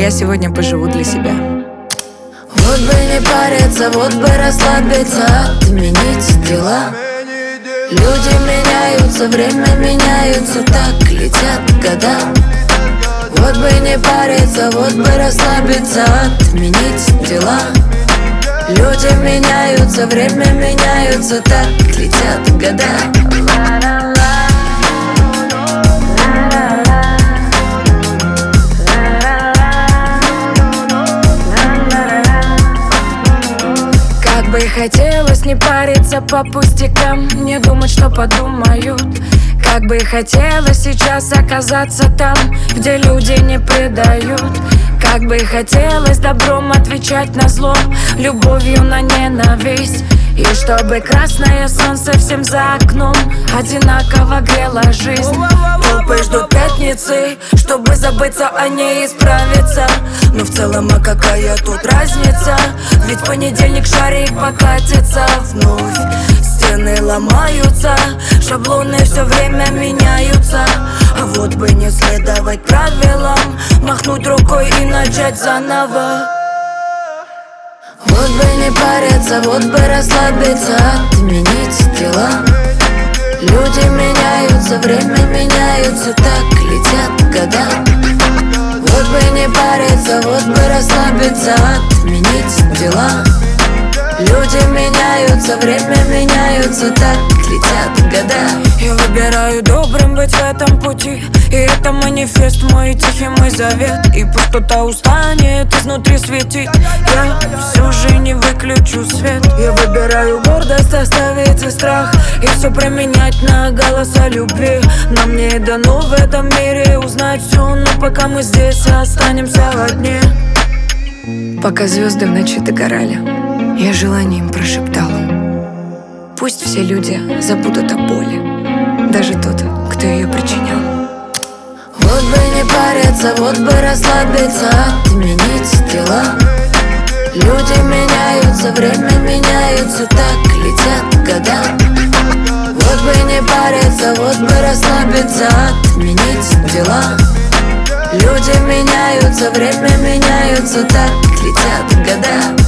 я сегодня поживу для себя. Вот бы не париться, вот бы расслабиться, отменить дела. Люди меняются, время меняются, так летят года. Вот бы не париться, вот бы расслабиться, отменить дела. Люди меняются, время меняются, так летят года. Как бы хотелось не париться по пустякам, не думать, что подумают. Как бы хотелось сейчас оказаться там, где люди не предают. Как бы хотелось добром отвечать на зло, любовью на ненависть. И чтобы красное солнце всем за окном одинаково грело жизнь. Толпы ждут пятницы, чтобы забыться о ней и исправиться. Но в целом, а какая тут разница? Ведь в понедельник шарик покатится вновь. Стены ломаются, шаблоны все время меняются. А вот бы не следовать правилам, махнуть рукой и начать заново. Вот бы не париться, вот бы расслабиться, отменить дела. Люди меняются, время меняются, так летят года. Вот бы не париться, вот бы расслабиться, отменить дела. Люди меняются, время меняются, так летят года. Я выбираю добрым быть в этом пути, и это манифест мой, тихий мой завет. И пусть кто-то устанет, изнутри светит, я все же не выключу свет. Я выбираю гордость, оставить и страх, и все променять на голоса любви. Нам не дано в этом мире узнать все, но пока мы здесь останемся одни. Пока звезды в ночи догорали, я желанием прошептала: пусть все люди забудут о боли, даже тот, кто ее причинял. Вот бы не париться, вот бы расслабиться, отменить дела. Люди меняются, время меняются, так летят года. Вот бы не париться, вот бы расслабиться, отменить дела. Люди меняются, время меняются, так летят года.